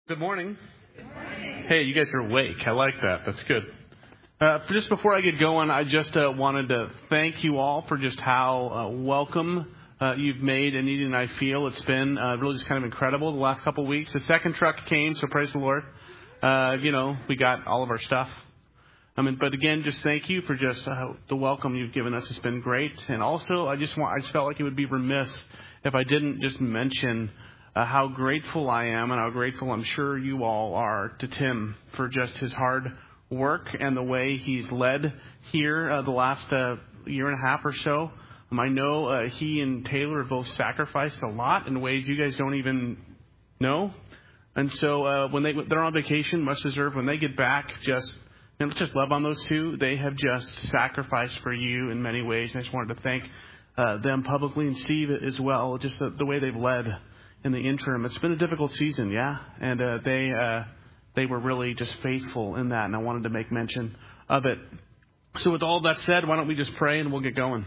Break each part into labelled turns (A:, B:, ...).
A: Good morning. Hey, you guys are awake. I like that. That's good. Just before I get going, I just wanted to thank you all for just how welcome you've made Anita and I feel. It's been really just kind of incredible the last couple of weeks. The second truck came, so praise the Lord. We got all of our stuff. But again, just thank you for just the welcome you've given us. It's been great. And also, I just felt like it would be remiss if I didn't just mention how grateful I am and how grateful I'm sure you all are to Tim for just his hard work and the way he's led here the last year and a half or so. I know he and Taylor have both sacrificed a lot in ways you guys don't even know. And so when they're on vacation, much deserved, when they get back, let's just love on those two. They have just sacrificed for you in many ways. And I just wanted to thank them publicly, and Steve as well, just the way they've led in the interim. It's been a difficult season, yeah, and they were really just faithful in that, and I wanted to make mention of it. So with all that said, why don't we just pray and we'll get going.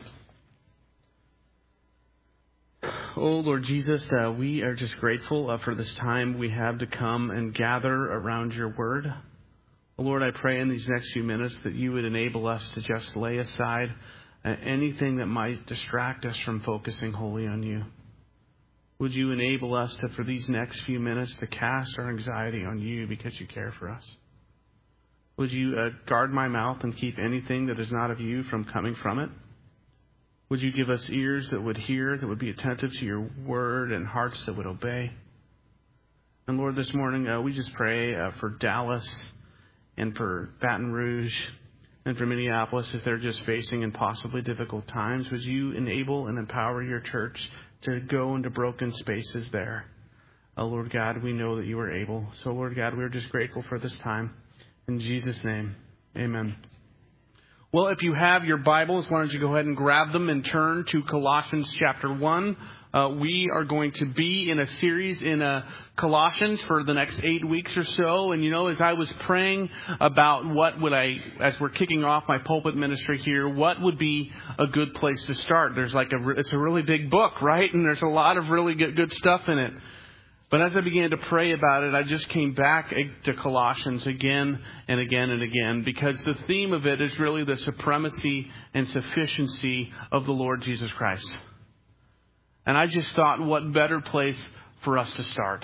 A: Oh, Lord Jesus, we are just grateful for this time we have to come and gather around your word. Lord, I pray in these next few minutes that you would enable us to just lay aside anything that might distract us from focusing wholly on you. Would you enable us to, for these next few minutes, to cast our anxiety on you because you care for us? Would you guard my mouth and keep anything that is not of you from coming from it? Would you give us ears that would hear, that would be attentive to your word, and hearts that would obey? And Lord, this morning, we just pray for Dallas and for Baton Rouge and for Minneapolis as they're just facing impossibly difficult times. Would you enable and empower your church to go into broken spaces there? Oh, Lord God, we know that you are able. So, Lord God, we're just grateful for this time. In Jesus' name, amen. Well, if you have your Bibles, why don't you go ahead and grab them and turn to Colossians chapter 1. We are going to be in a series in Colossians for the next 8 weeks or so. And, as I was praying about as we're kicking off my pulpit ministry here, what would be a good place to start? It's a really big book, right? And there's a lot of really good stuff in it. But as I began to pray about it, I just came back to Colossians again and again and again, because the theme of it is really the supremacy and sufficiency of the Lord Jesus Christ. And I just thought, what better place for us to start?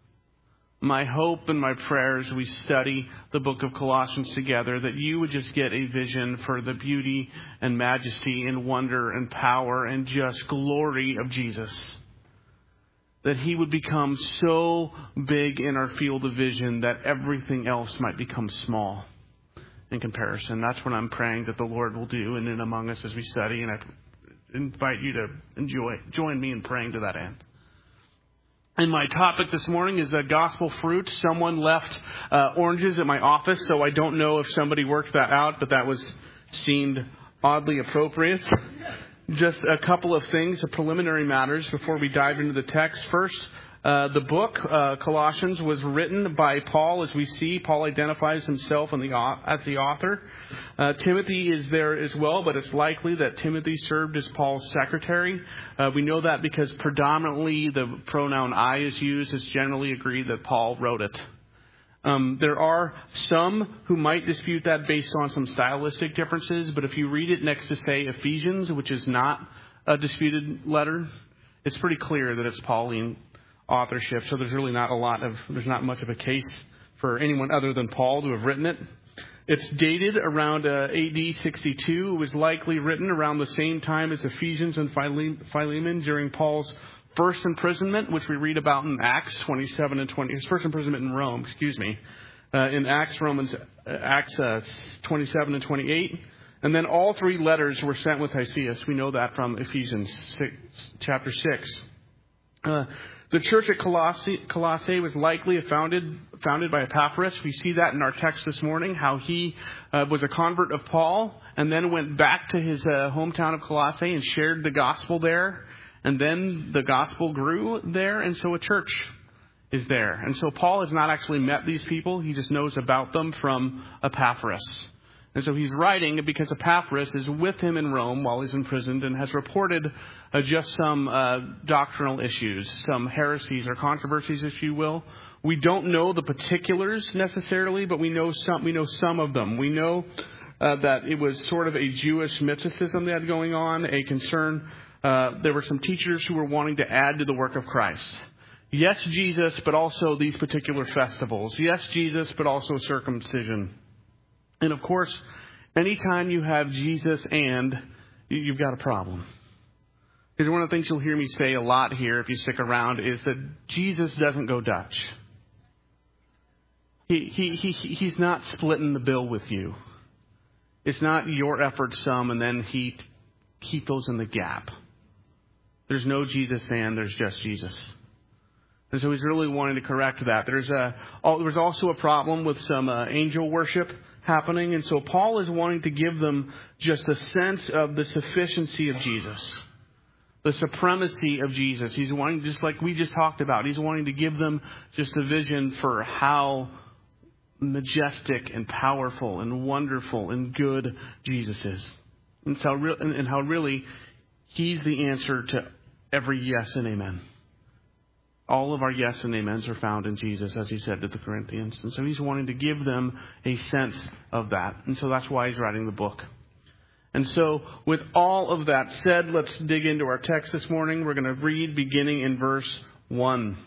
A: My hope and my prayer as we study the book of Colossians together, that you would just get a vision for the beauty and majesty and wonder and power and just glory of Jesus. That he would become so big in our field of vision that everything else might become small in comparison. That's what I'm praying that the Lord will do in and among us as we study. And I invite you to join me in praying to that end. And my topic this morning is gospel fruit. Someone left oranges at my office, so I don't know if somebody worked that out, but that seemed oddly appropriate. Just a couple of things, preliminary matters before we dive into the text. First, the book, Colossians, was written by Paul. As we see, Paul identifies himself as the author. Timothy is there as well, but it's likely that Timothy served as Paul's secretary. We know that because predominantly the pronoun I is used. It's generally agreed that Paul wrote it. There are some who might dispute that based on some stylistic differences, but if you read it next to, say, Ephesians, which is not a disputed letter, it's pretty clear that it's Pauline authorship, so there's really there's not much of a case for anyone other than Paul to have written it. It's dated around AD 62. It was likely written around the same time as Ephesians and Philemon during Paul's first imprisonment, which we read about in Acts 27 and 20. His first imprisonment in Rome, in Acts 27 and 28. And then all three letters were sent with Tychicus. We know that from Ephesians chapter 6. The church at Colossae was likely founded by Epaphras. We see that in our text this morning, how he was a convert of Paul and then went back to his hometown of Colossae and shared the gospel there. And then the gospel grew there, and so a church is there. And so Paul has not actually met these people. He just knows about them from Epaphras. And so he's writing because Epaphras is with him in Rome while he's imprisoned and has reported just some doctrinal issues, some heresies or controversies, if you will, We don't know the particulars necessarily, but we know some of them. We know that it was sort of a Jewish mysticism they had going on, a concern. There were some teachers who were wanting to add to the work of Christ. Yes, Jesus, but also these particular festivals. Yes, Jesus, but also circumcision. And of course, anytime you have Jesus and, you've got a problem. Because one of the things you'll hear me say a lot here, if you stick around, is that Jesus doesn't go Dutch. He's not splitting the bill with you. It's not your effort some and then he fills in the gap. There's no Jesus and there's just Jesus. And so he's really wanting to correct that. There was also a problem with some angel worship happening. And so Paul is wanting to give them just a sense of the sufficiency of Jesus. The supremacy of Jesus. He's wanting, just like we just talked about, he's wanting to give them just a vision for how majestic and powerful and wonderful and good Jesus is. And how really he's the answer to every yes and amen. All of our yes and amens are found in Jesus, as he said to the Corinthians. And so he's wanting to give them a sense of that. And so that's why he's writing the book. And so with all of that said, let's dig into our text this morning. We're going to read beginning in verse 1.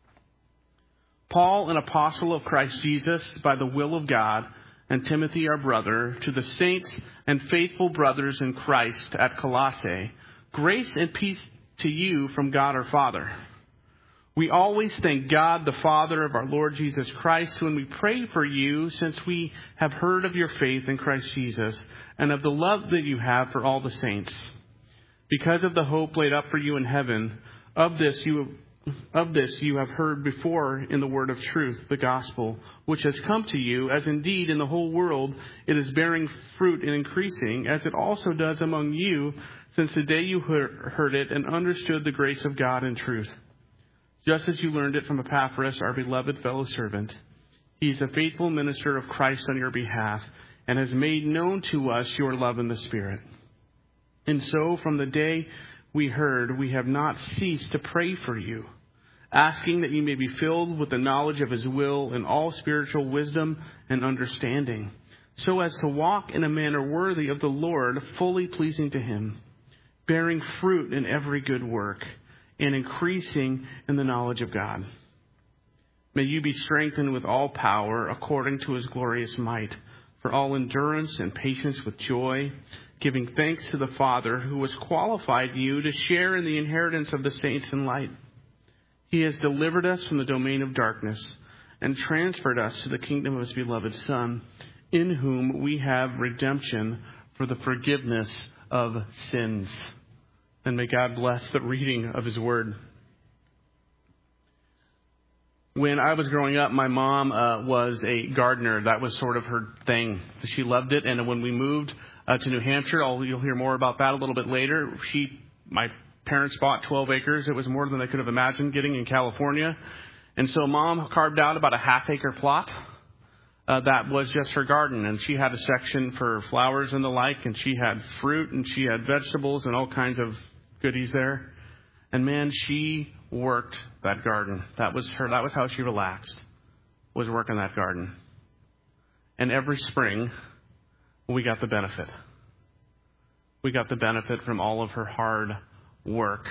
A: Paul, an apostle of Christ Jesus, by the will of God, and Timothy, our brother, to the saints and faithful brothers in Christ at Colossae, grace and peace to you from God our Father. We always thank God, the Father of our Lord Jesus Christ, when we pray for you, since we have heard of your faith in Christ Jesus and of the love that you have for all the saints. Because of the hope laid up for you in heaven, of this you have heard before in the word of truth, the gospel, which has come to you, as indeed in the whole world it is bearing fruit and increasing, as it also does among you, since the day you heard it and understood the grace of God in truth. Just as you learned it from Epaphras, our beloved fellow servant. He is a faithful minister of Christ on your behalf, and has made known to us your love in the Spirit. And so, from the day we heard, we have not ceased to pray for you, asking that you may be filled with the knowledge of his will in all spiritual wisdom and understanding, so as to walk in a manner worthy of the Lord, fully pleasing to him, bearing fruit in every good work, and increasing in the knowledge of God. May you be strengthened with all power according to his glorious might, for all endurance and patience with joy, giving thanks to the Father who has qualified you to share in the inheritance of the saints in light. He has delivered us from the domain of darkness and transferred us to the kingdom of his beloved Son, in whom we have redemption for the forgiveness of sins. And may God bless the reading of his word. When I was growing up, my mom was a gardener. That was sort of her thing. She loved it. And when we moved to New Hampshire, you'll hear more about that a little bit later. My parents bought 12 acres. It was more than they could have imagined getting in California. And so Mom carved out about a half-acre plot. That was just her garden. And she had a section for flowers and the like. And she had fruit and she had vegetables and all kinds of goodies there. And man, she worked that garden. That was how she relaxed, was working that garden. And every spring, we got the benefit. We got the benefit from all of her hard work.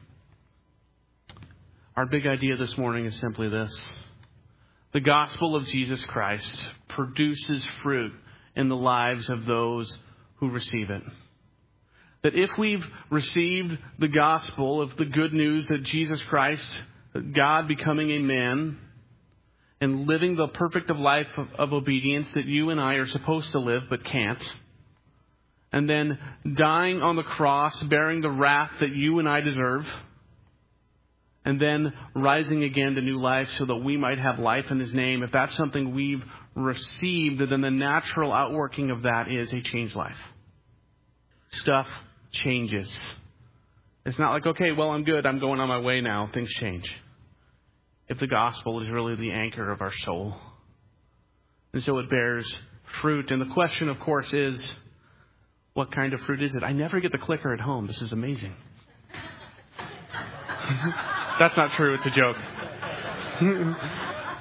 A: Our big idea this morning is simply this. The gospel of Jesus Christ produces fruit in the lives of those who receive it. That if we've received the gospel of the good news that Jesus Christ, God becoming a man, and living the perfect life of obedience that you and I are supposed to live but can't, and then dying on the cross, bearing the wrath that you and I deserve, and then rising again to new life so that we might have life in his name, if that's something we've received, then the natural outworking of that is a changed life. Stuff changes. It's not like, okay, well, I'm good. I'm going on my way now. Things change. If the gospel is really the anchor of our soul. And so it bears fruit. And the question, of course, is, what kind of fruit is it? I never get the clicker at home. This is amazing. That's not true. It's a joke.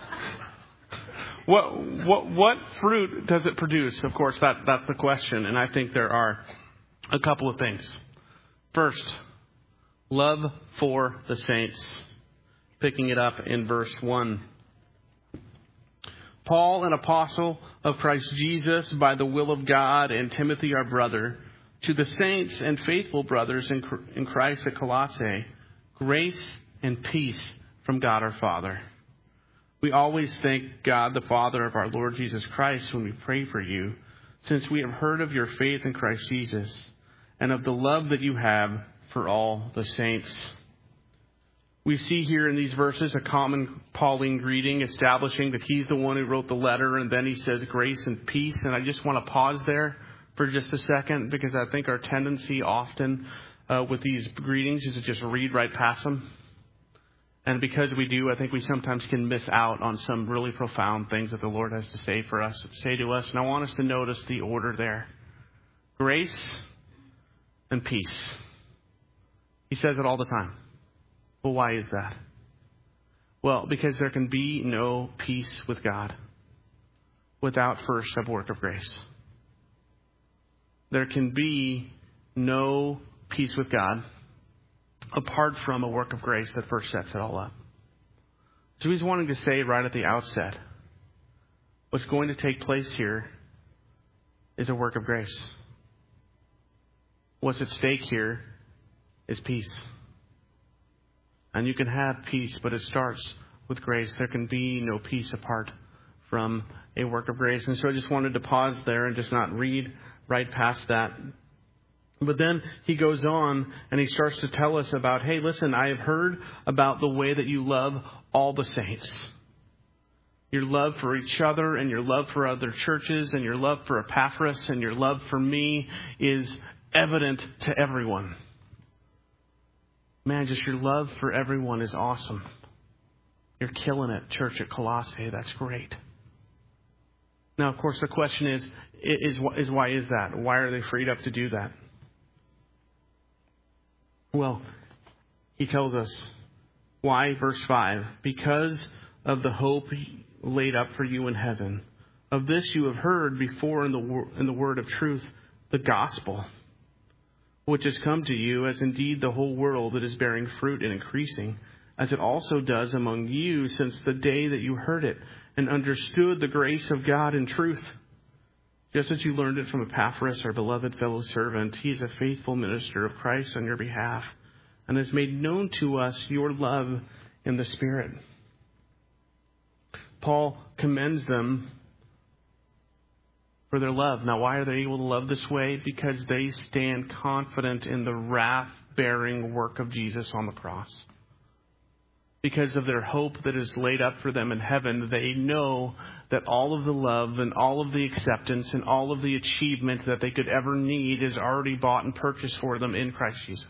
A: What fruit does it produce? Of course, that's the question. And I think there are a couple of things. First, love for the saints. Picking it up in verse 1. Paul, an apostle of Christ Jesus by the will of God, and Timothy, our brother, to the saints and faithful brothers in Christ at Colossae, grace and peace from God our Father. We always thank God, the Father of our Lord Jesus Christ, when we pray for you, since we have heard of your faith in Christ Jesus and of the love that you have for all the saints. We see here in these verses a common Pauline greeting establishing that he's the one who wrote the letter, and then he says grace and peace. And I just want to pause there for just a second, because I think our tendency often with these greetings is to just read right past them. And because we do, I think we sometimes can miss out on some really profound things that the Lord has to say to us. And I want us to notice the order there. Grace and peace. He says it all the time. Well, why is that? Well, because there can be no peace with God without first a work of grace. There can be no peace with God apart from a work of grace that first sets it all up. So he's wanting to say right at the outset, what's going to take place here is a work of grace. What's at stake here is peace. And you can have peace, but it starts with grace. There can be no peace apart from a work of grace. And so I just wanted to pause there and just not read right past that. But then he goes on and he starts to tell us about, hey, listen, I have heard about the way that you love all the saints. Your love for each other and your love for other churches and your love for Epaphras and your love for me is evident to everyone. Man, just your love for everyone is awesome. You're killing it, church at Colossae. That's great. Now, of course, the question is why is that? Why are they freed up to do that? Well, he tells us why, verse 5, because of the hope laid up for you in heaven. Of this you have heard before in the word of truth, the gospel, which has come to you, as indeed the whole world that is bearing fruit and increasing, as it also does among you since the day that you heard it and understood the grace of God in truth. Just as you learned it from Epaphras, our beloved fellow servant, he is a faithful minister of Christ on your behalf and has made known to us your love in the Spirit. Paul commends them for their love. Now, why are they able to love this way? Because they stand confident in the wrath-bearing work of Jesus on the cross. Because of their hope that is laid up for them in heaven, they know that all of the love and all of the acceptance and all of the achievement that they could ever need is already bought and purchased for them in Christ Jesus.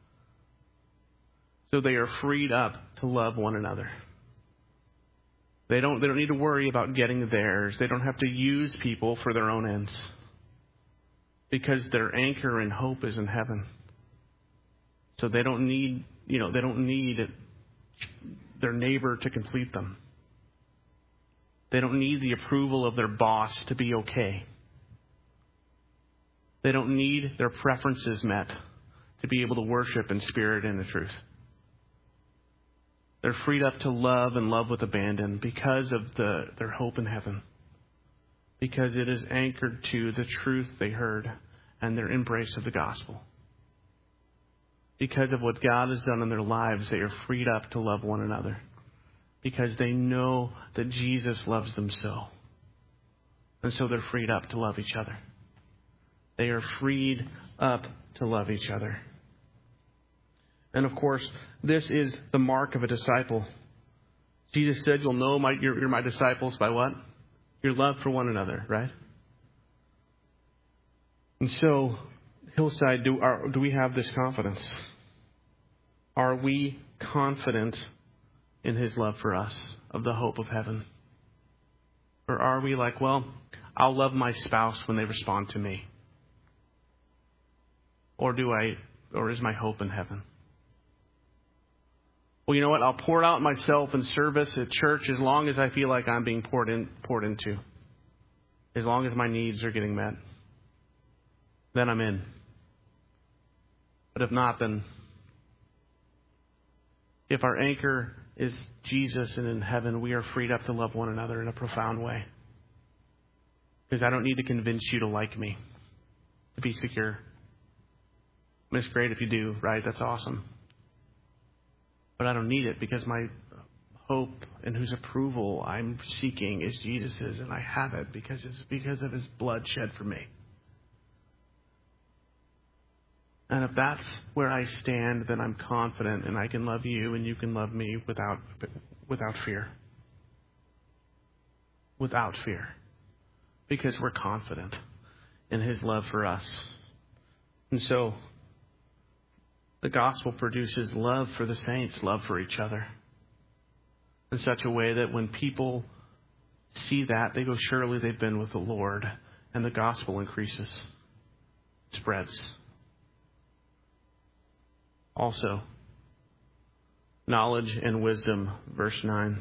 A: So they are freed up to love one another. They don't need to worry about getting theirs. They don't have to use people for their own ends. Because their anchor and hope is in heaven. So they don't need their neighbor to complete them. They don't need the approval of their boss to be okay. They don't need their preferences met to be able to worship in spirit and in truth. They're freed up to love and love with abandon because of their hope in heaven. Because it is anchored to the truth they heard and their embrace of the gospel. Because of what God has done in their lives, they are freed up to love one another. Because they know that Jesus loves them so. And so they're freed up to love each other. They are freed up to love each other. And of course, this is the mark of a disciple. Jesus said, you'll know you're my disciples by what? Your love for one another, right? And so, Hillside, do we have this confidence? Are we confident in his love for us, of the hope of heaven? Or are we like, well, I'll love my spouse when they respond to me? Or is my hope in heaven? Well, you know what? I'll pour out myself in service at church as long as I feel like I'm being poured into. As long as my needs are getting met. Then I'm in. But if not, then if our anchor is Jesus and in heaven, we are freed up to love one another in a profound way. Because I don't need to convince you to like me, to be secure. I mean, it's great if you do, right? That's awesome. But I don't need it because my hope and whose approval I'm seeking is Jesus's, and I have it because it's because of his blood shed for me. And if that's where I stand, then I'm confident and I can love you and you can love me without fear. Without fear. Because we're confident in his love for us. And so, the gospel produces love for the saints, love for each other. In such a way that when people see that, they go, surely they've been with the Lord. And the gospel increases, spreads. Also, knowledge and wisdom, verse 9.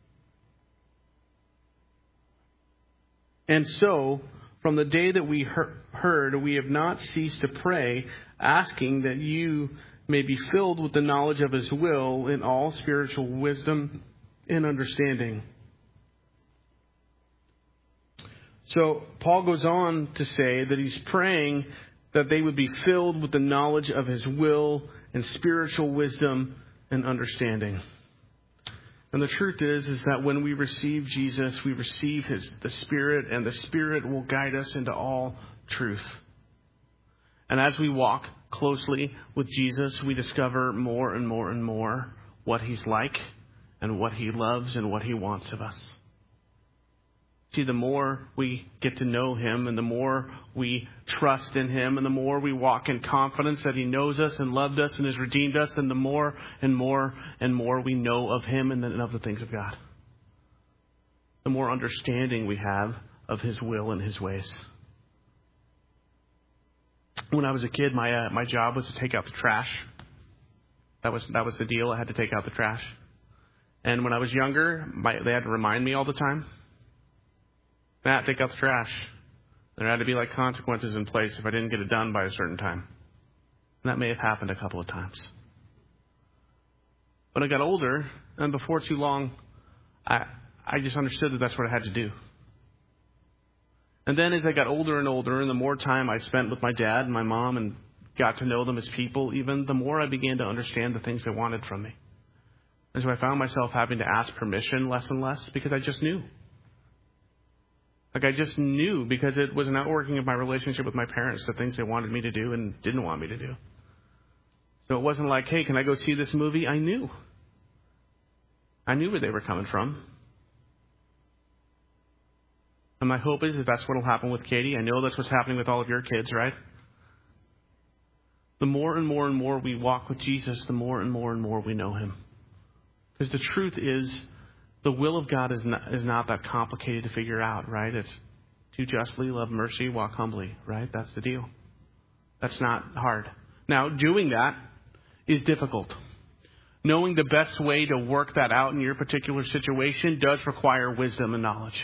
A: And so, from the day that we heard, we have not ceased to pray, asking that you may be filled with the knowledge of his will in all spiritual wisdom and understanding. So, Paul goes on to say that he's praying that they would be filled with the knowledge of his will and spiritual wisdom and understanding. And the truth is that when we receive Jesus, we receive the Spirit, and the Spirit will guide us into all truth. And as we walk closely with Jesus, we discover more and more and more what he's like and what he loves and what he wants of us. See, the more we get to know him and the more we trust in him and the more we walk in confidence that he knows us and loved us and has redeemed us, then the more and more and more we know of him and of the things of God. The more understanding we have of his will and his ways. When I was a kid, my job was to take out the trash. That was the deal. I had to take out the trash. And when I was younger, they had to remind me all the time. Matt, take out the trash. There had to be consequences in place if I didn't get it done by a certain time. And that may have happened a couple of times. But I got older, and before too long, I just understood that that's what I had to do. And then as I got older and older, and the more time I spent with my dad and my mom and got to know them as people, even the more I began to understand the things they wanted from me. And so I found myself having to ask permission less and less because I just knew. I just knew because it was an outworking of my relationship with my parents, the things they wanted me to do and didn't want me to do. So it wasn't like, hey, can I go see this movie? I knew. I knew where they were coming from. And my hope is that that's what will happen with Katie. I know that's what's happening with all of your kids, right? The more and more and more we walk with Jesus, the more and more and more we know him. Because the truth is, the will of God is not that complicated to figure out, right? It's to justly love mercy, walk humbly, right? That's the deal. That's not hard. Now, doing that is difficult. Knowing the best way to work that out in your particular situation does require wisdom and knowledge.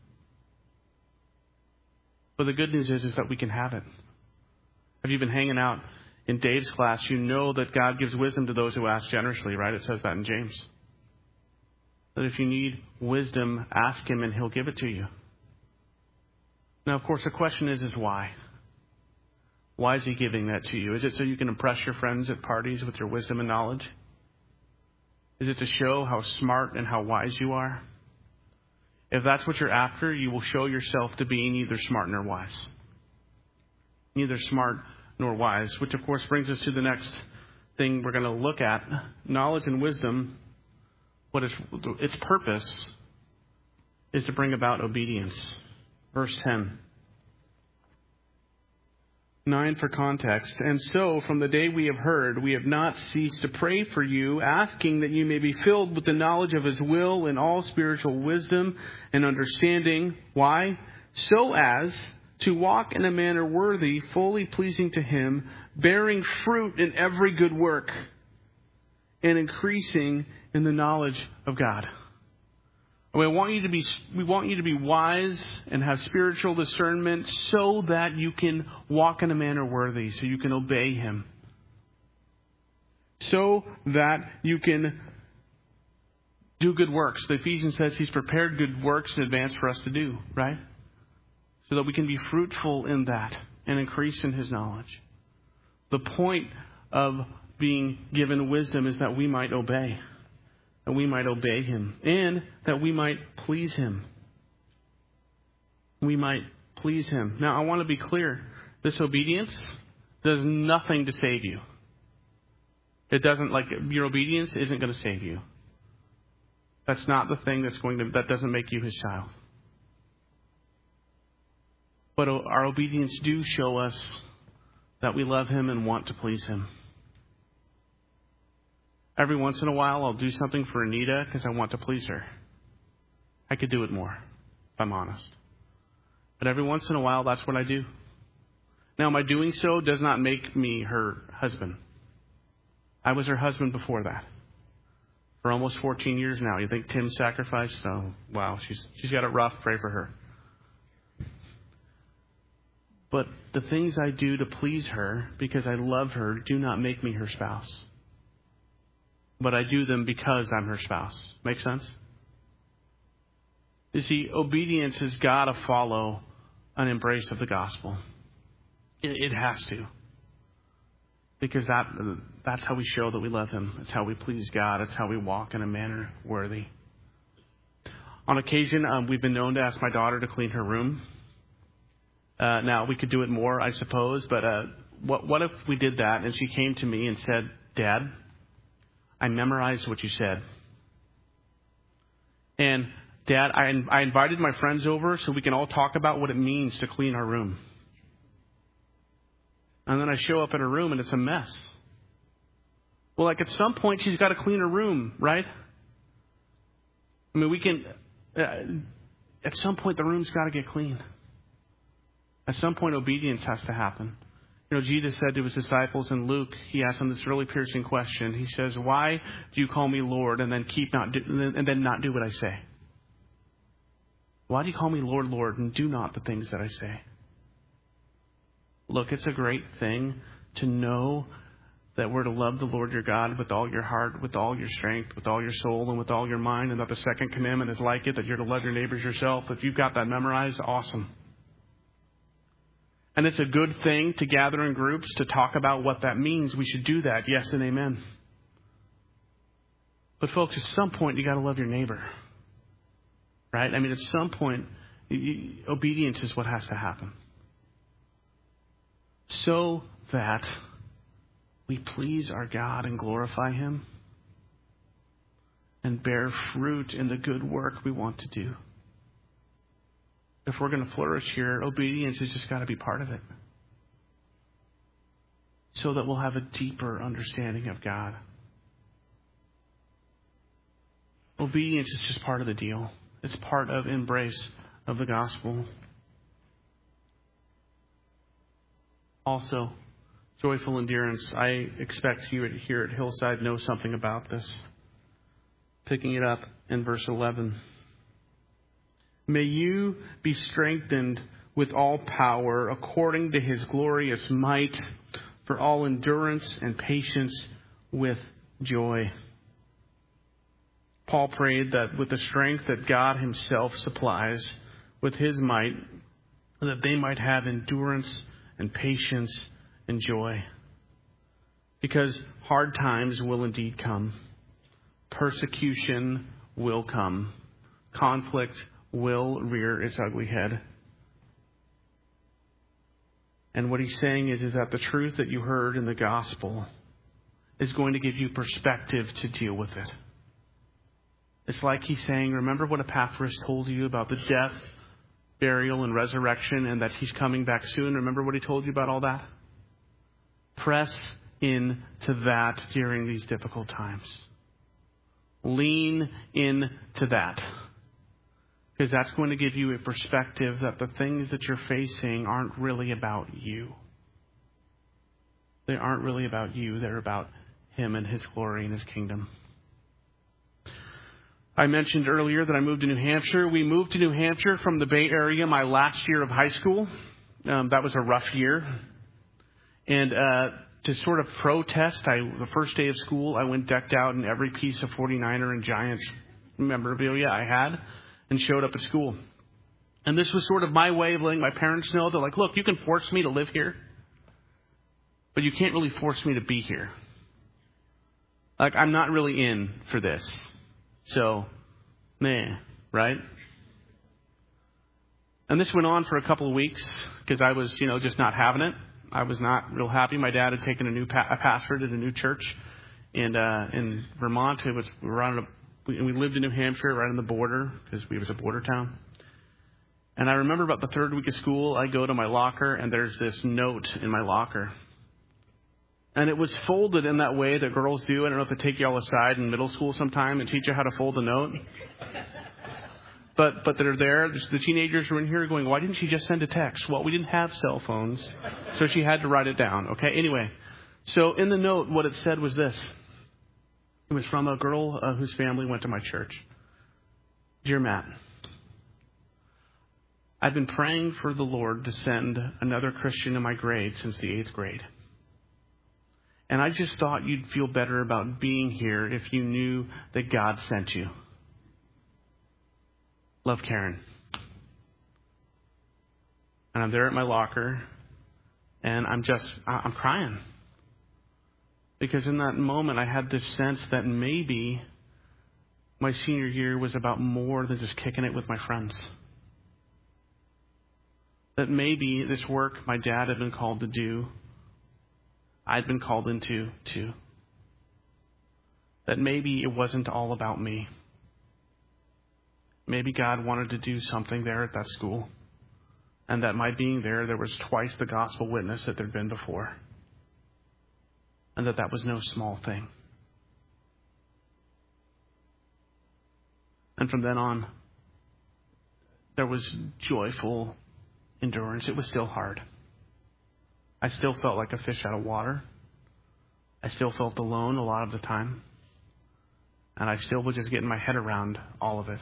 A: But the good news is that we can have it. Have you been hanging out in Dave's class? You know that God gives wisdom to those who ask generously, right? It says that in James. That if you need wisdom, ask him and he'll give it to you. Now, of course, the question is why? Why is he giving that to you? Is it so you can impress your friends at parties with your wisdom and knowledge? Is it to show how smart and how wise you are? If that's what you're after, you will show yourself to be neither smart nor wise. Neither smart nor wise, which of course brings us to the next thing we're going to look at. Knowledge and wisdom. Its purpose is to bring about obedience. Verse 10. 9 for context. And so, from the day we have heard, we have not ceased to pray for you, asking that you may be filled with the knowledge of his will in all spiritual wisdom and understanding. Why? So as to walk in a manner worthy, fully pleasing to him, bearing fruit in every good work, and increasing in the knowledge of God. We want you to be wise and have spiritual discernment so that you can walk in a manner worthy, so you can obey Him. So that you can do good works. The Ephesians says He's prepared good works in advance for us to do, right? So that we can be fruitful in that and increase in His knowledge. The point of being given wisdom is that we might obey. That we might obey Him. And that we might please Him. We might please Him. Now, I want to be clear. This obedience does nothing to save you. It doesn't, your obedience isn't going to save you. That's not the thing that doesn't make you His child. But our obedience do show us that we love Him and want to please Him. Every once in a while, I'll do something for Anita because I want to please her. I could do it more, if I'm honest. But every once in a while, that's what I do. Now, my doing so does not make me her husband. I was her husband before that. For almost 14 years now. You think Tim sacrificed? Oh, wow. She's got it rough. Pray for her. But the things I do to please her because I love her do not make me her spouse. But I do them because I'm her spouse. Make sense? You see, obedience has got to follow an embrace of the gospel. It has to. Because that's how we show that we love Him. It's how we please God. It's how we walk in a manner worthy. On occasion, we've been known to ask my daughter to clean her room. Now, we could do it more, I suppose. But what if we did that and she came to me and said, Dad, I memorized what you said. And Dad, I invited my friends over so we can all talk about what it means to clean our room. And then I show up at her room and it's a mess. Well, at some point she's got to clean her room, right? I mean, at some point the room's got to get clean. At some point obedience has to happen. You know, Jesus said to His disciples in Luke, He asked them this really piercing question. He says, why do you call me Lord and then not do what I say? Why do you call me Lord, Lord, and do not the things that I say? Look, it's a great thing to know that we're to love the Lord your God with all your heart, with all your strength, with all your soul, and with all your mind, and that the second commandment is like it, that you're to love your neighbors yourself. If you've got that memorized, awesome. And it's a good thing to gather in groups to talk about what that means. We should do that. Yes and amen. But folks, at some point, you got to love your neighbor. Right? I mean, at some point, obedience is what has to happen. So that we please our God and glorify Him and bear fruit in the good work we want to do. If we're going to flourish here, obedience has just got to be part of it. So that we'll have a deeper understanding of God. Obedience is just part of the deal. It's part of embrace of the gospel. Also, joyful endurance. I expect you here at Hillside know something about this. Picking it up in verse 11. May you be strengthened with all power according to His glorious might for all endurance and patience with joy. Paul prayed that with the strength that God Himself supplies with His might, that they might have endurance and patience and joy. Because hard times will indeed come. Persecution will come. Conflict will rear its ugly head. And what he's saying is that the truth that you heard in the gospel is going to give you perspective to deal with it. It's like he's saying, remember what Epaphras told you about the death, burial, and resurrection, and that He's coming back soon? Remember what he told you about all that? Press into that during these difficult times. Lean into that. Because that's going to give you a perspective that the things that you're facing aren't really about you. They aren't really about you. They're about him and his glory and his kingdom. I mentioned earlier that I moved to New Hampshire. We moved to New Hampshire from the Bay Area my last year of high school. That was a rough year. And to sort of protest, the first day of school, I went decked out in every piece of 49er and Giants memorabilia I had and showed up at school. And this was sort of my way of letting my parents know. They're like, look, you can force me to live here, but you can't really force me to be here. Like, I'm not really in for this. So, right? And this went on for a couple of weeks because I was, just not having it. I was not real happy. My dad had taken a pastorate at a new church in Vermont. We lived in New Hampshire, right on the border, because we was a border town. And I remember about the third week of school, I go to my locker, and there's this note in my locker. And it was folded in that way that girls do. I don't know if they take you all aside in middle school sometime and teach you how to fold a note. But they're there. The teenagers were in here going, why didn't she just send a text? Well, we didn't have cell phones, so she had to write it down. Okay, anyway. So in the note, what it said was this. It was from a girl whose family went to my church. Dear Matt, I've been praying for the Lord to send another Christian in my grade since the 8th grade. And I just thought you'd feel better about being here if you knew that God sent you. Love, Karen. And I'm there at my locker, and I'm crying. Because in that moment, I had this sense that maybe my senior year was about more than just kicking it with my friends. That maybe this work my dad had been called to do, I'd been called into too. That maybe it wasn't all about me. Maybe God wanted to do something there at that school. And that my being there was twice the gospel witness that there'd been before. And that was no small thing. And from then on, there was joyful endurance. It was still hard. I still felt like a fish out of water. I still felt alone a lot of the time. And I still was just getting my head around all of it.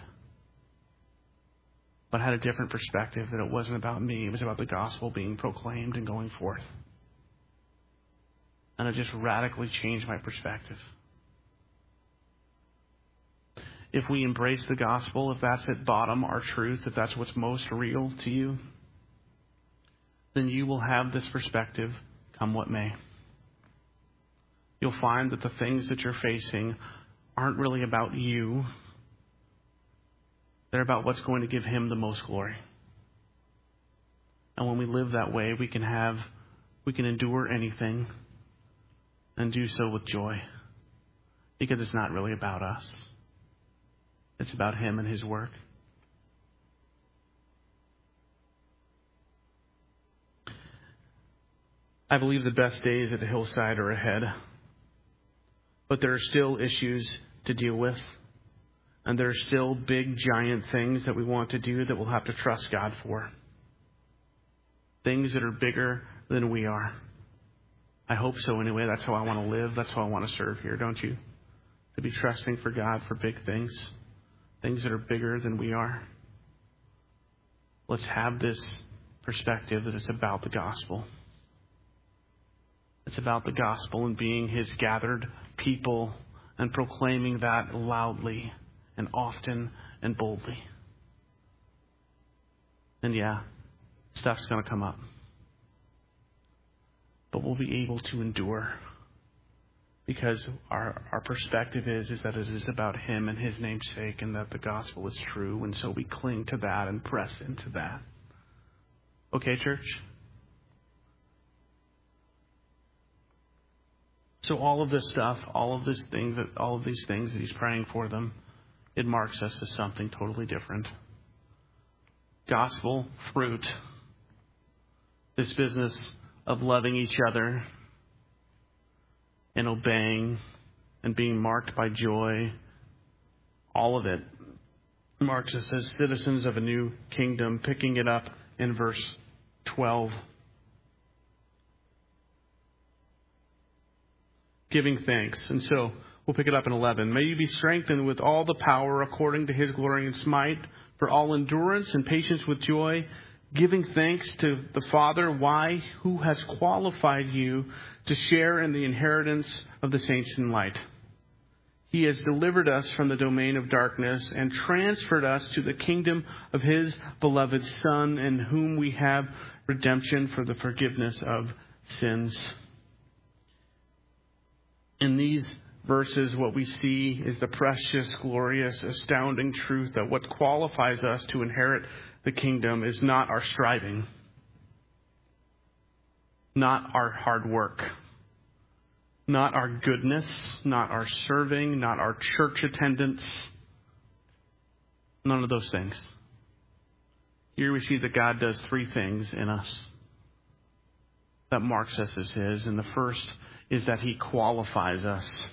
A: But I had a different perspective that it wasn't about me. It was about the gospel being proclaimed and going forth. And it just radically changed my perspective. If we embrace the gospel, if that's at bottom our truth, if that's what's most real to you, then you will have this perspective come what may. You'll find that the things that you're facing aren't really about you. They're about what's going to give him the most glory. And when we live that way, we can endure anything and do so with joy. Because it's not really about us. It's about him and his work. I believe the best days at the hillside are ahead. But there are still issues to deal with. And there are still big, giant things that we want to do that we'll have to trust God for. Things that are bigger than we are. I hope so anyway. That's how I want to live. That's how I want to serve here, don't you? To be trusting for God for big things. Things that are bigger than we are. Let's have this perspective that it's about the gospel. It's about the gospel and being his gathered people and proclaiming that loudly and often and boldly. And yeah, stuff's going to come up. But we'll be able to endure because our perspective is that it is about him and his name's sake and that the gospel is true. And so we cling to that and press into that. Okay, church? So all of this stuff, all of these things that he's praying for them, it marks us as something totally different. Gospel fruit. This business of loving each other and obeying and being marked by joy. All of it marks us as citizens of a new kingdom. Picking it up in verse 12. giving thanks. And so we'll pick it up in 11. May you be strengthened with all the power according to his glory and might, for all endurance and patience with joy, giving thanks to the Father, who has qualified you to share in the inheritance of the saints in light. He has delivered us from the domain of darkness and transferred us to the kingdom of his beloved Son, in whom we have redemption for the forgiveness of sins. In these verses, what we see is the precious, glorious, astounding truth that what qualifies us to inherit the kingdom is not our striving, not our hard work, not our goodness, not our serving, not our church attendance. None of those things. Here we see that God does three things in us that marks us as his. And the first is that he qualifies us.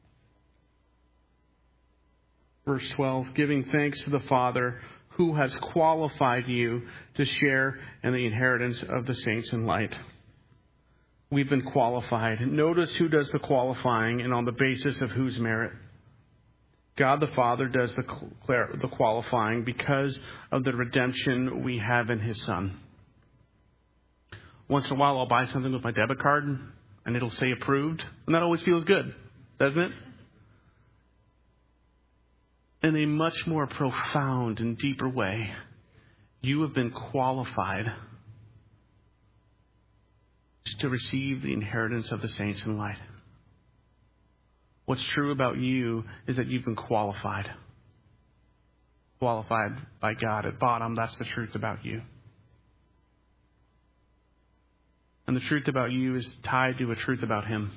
A: Verse 12, giving thanks to the Father who has qualified you to share in the inheritance of the saints in light. We've been qualified. Notice who does the qualifying and on the basis of whose merit. God the Father does the qualifying because of the redemption we have in his Son. Once in a while I'll buy something with my debit card and it'll say approved. And that always feels good, doesn't it? In a much more profound and deeper way, you have been qualified to receive the inheritance of the saints in light. What's true about you is that you've been qualified. Qualified by God. At bottom, that's the truth about you. And the truth about you is tied to a truth about him.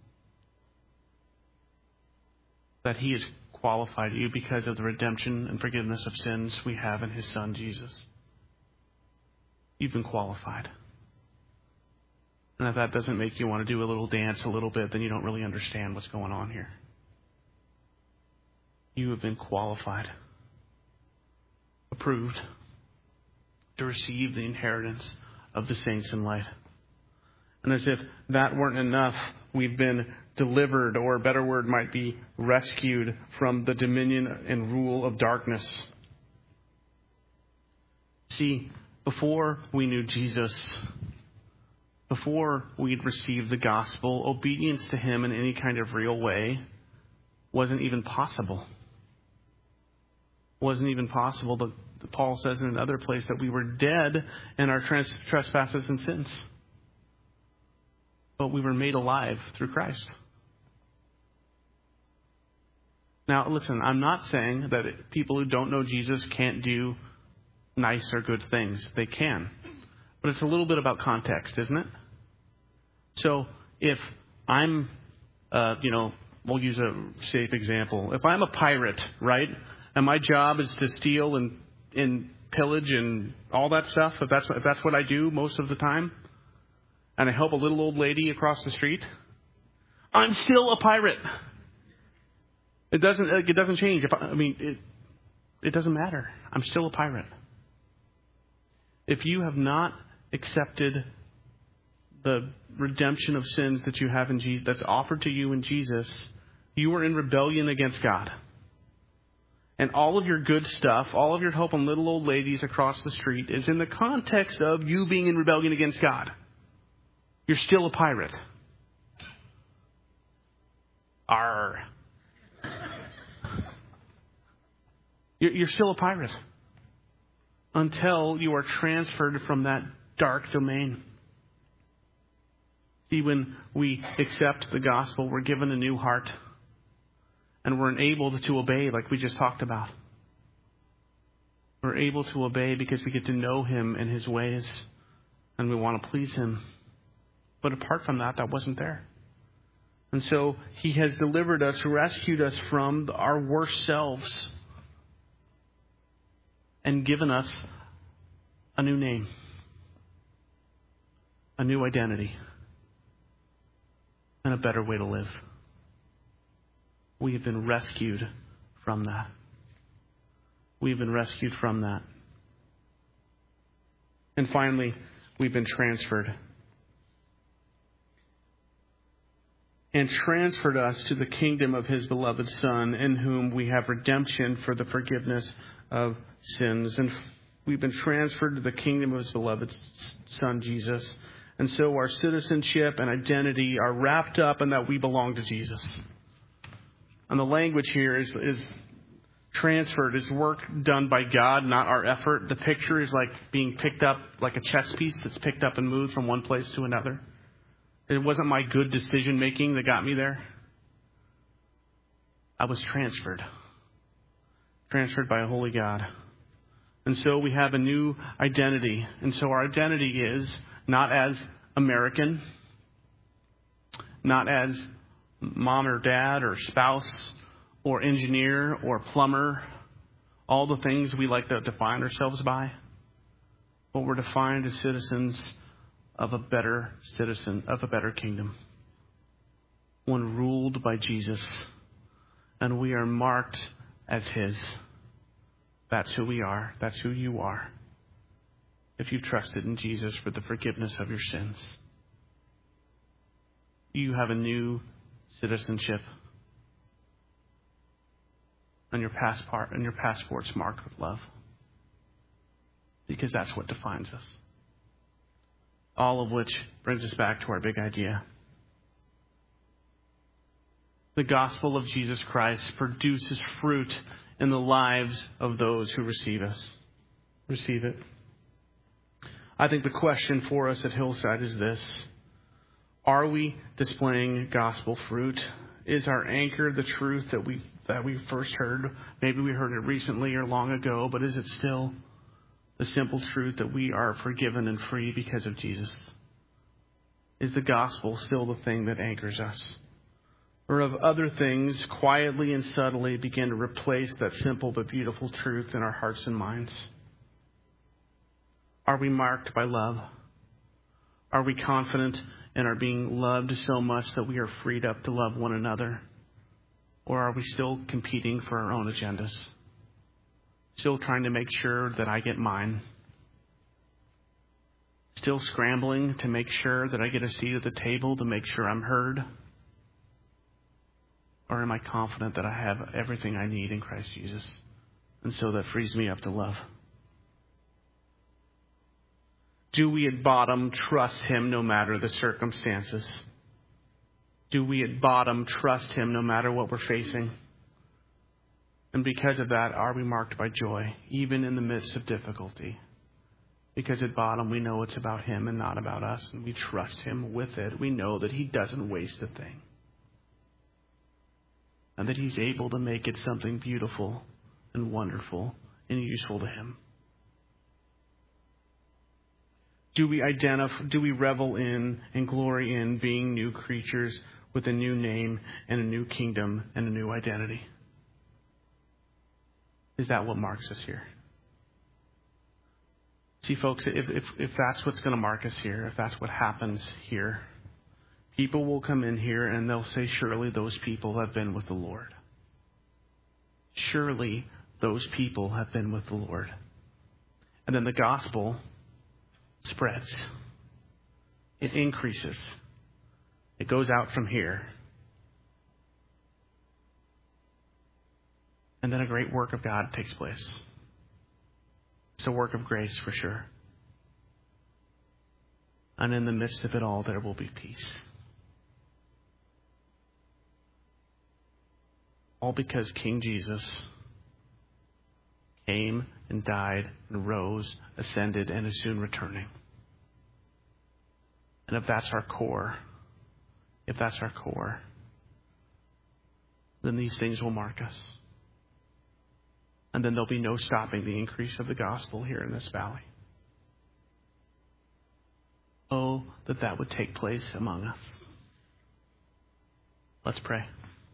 A: That he has qualified you because of the redemption and forgiveness of sins we have in his Son, Jesus. You've been qualified. And if that doesn't make you want to do a little dance a little bit, then you don't really understand what's going on here. You have been qualified, approved to receive the inheritance of the saints in light. And as if that weren't enough, we've been delivered, or a better word might be rescued from the dominion and rule of darkness. See, before we knew Jesus, before we'd received the gospel, obedience to him in any kind of real way wasn't even possible. Wasn't even possible. Paul says in another place that we were dead in our trespasses and sins. But we were made alive through Christ. Now, listen, I'm not saying that people who don't know Jesus can't do nice or good things. They can. But it's a little bit about context, isn't it? So if I'm, we'll use a safe example. If I'm a pirate, right, and my job is to steal and pillage and all that stuff, if that's what I do most of the time, and I help a little old lady across the street, I'm still a pirate. It doesn't change. It doesn't matter. I'm still a pirate. If you have not accepted the redemption of sins that you have in Jesus, that's offered to you in Jesus, you are in rebellion against God. And all of your good stuff, all of your helping little old ladies across the street is in the context of you being in rebellion against God. You're still a pirate. Arr. You're still a pirate until you are transferred from that dark domain. See, when we accept the gospel, we're given a new heart. And we're enabled to obey like we just talked about. We're able to obey because we get to know him and his ways. And we want to please him. But apart from that, that wasn't there. And so he has delivered us, rescued us from our worst selves. And given us a new name. A new identity. And a better way to live. We have been rescued from that. We have been rescued from that. And finally, we've been transferred. and transferred us to the kingdom of his beloved Son, in whom we have redemption for the forgiveness of sins. And we've been transferred to the kingdom of his beloved Son, Jesus. And so our citizenship and identity are wrapped up in that we belong to Jesus. And the language here is transferred, is work done by God, not our effort. The picture is like being picked up, like a chess piece that's picked up and moved from one place to another. It wasn't my good decision making that got me there. I was transferred by a holy God. And so we have a new identity. And so our identity is not as American, not as mom or dad or spouse or engineer or plumber, all the things we like to define ourselves by. But we're defined as citizens of a better kingdom. One ruled by Jesus. And we are marked as his. That's who we are. That's who you are. If you've trusted in Jesus for the forgiveness of your sins. You have a new citizenship. And your passport's marked with love. Because that's what defines us. All of which brings us back to our big idea. The gospel of Jesus Christ produces fruit in the lives of those who receive it. I think the question for us at Hillside is this. Are we displaying gospel fruit? Is our anchor the truth that we first heard? Maybe we heard it recently or long ago, but is it still the simple truth that we are forgiven and free because of Jesus? Is the gospel still the thing that anchors us? Or have other things quietly and subtly begin to replace that simple but beautiful truth in our hearts and minds? Are we marked by love? Are we confident in our being loved so much that we are freed up to love one another? Or are we still competing for our own agendas? Still trying to make sure that I get mine? Still scrambling to make sure that I get a seat at the table to make sure I'm heard? Or am I confident that I have everything I need in Christ Jesus? And so that frees me up to love. Do we at bottom trust him no matter the circumstances? Do we at bottom trust him no matter what we're facing? And because of that, are we marked by joy, even in the midst of difficulty? Because at bottom, we know it's about him and not about us, and we trust him with it. We know that he doesn't waste a thing. And that he's able to make it something beautiful and wonderful and useful to him. Do we revel in and glory in being new creatures with a new name and a new kingdom and a new identity? Is that what marks us here? See, folks, if that's what's going to mark us here, if that's what happens here, people will come in here and they'll say, surely those people have been with the Lord. Surely those people have been with the Lord. And then the gospel spreads. It increases. It goes out from here. And then a great work of God takes place. It's a work of grace for sure. And in the midst of it all, there will be peace. All because King Jesus came and died and rose, ascended, and is soon returning. And if that's our core, then these things will mark us. And then there'll be no stopping the increase of the gospel here in this valley. Oh, that would take place among us. Let's pray.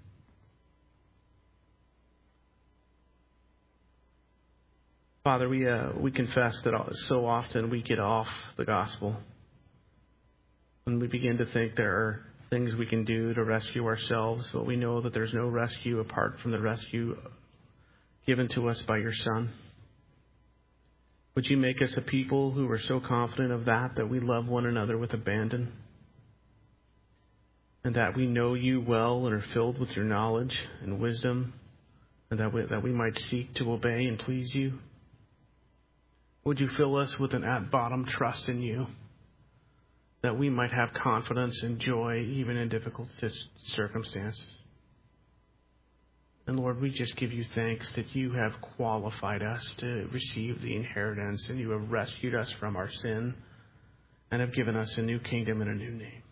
A: Father, we confess that so often we get off the gospel. And we begin to think there are things we can do to rescue ourselves, but we know that there's no rescue apart from the rescue given to us by your Son. Would you make us a people who are so confident of that we love one another with abandon? and that we know you well and are filled with your knowledge and wisdom, and that we might seek to obey and please you. Would you fill us with an at-bottom trust in you, that we might have confidence and joy even in difficult circumstances. And Lord, we just give you thanks that you have qualified us to receive the inheritance, and you have rescued us from our sin and have given us a new kingdom and a new name.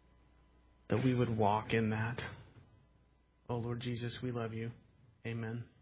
A: That we would walk in that. Oh, Lord Jesus, we love you. Amen.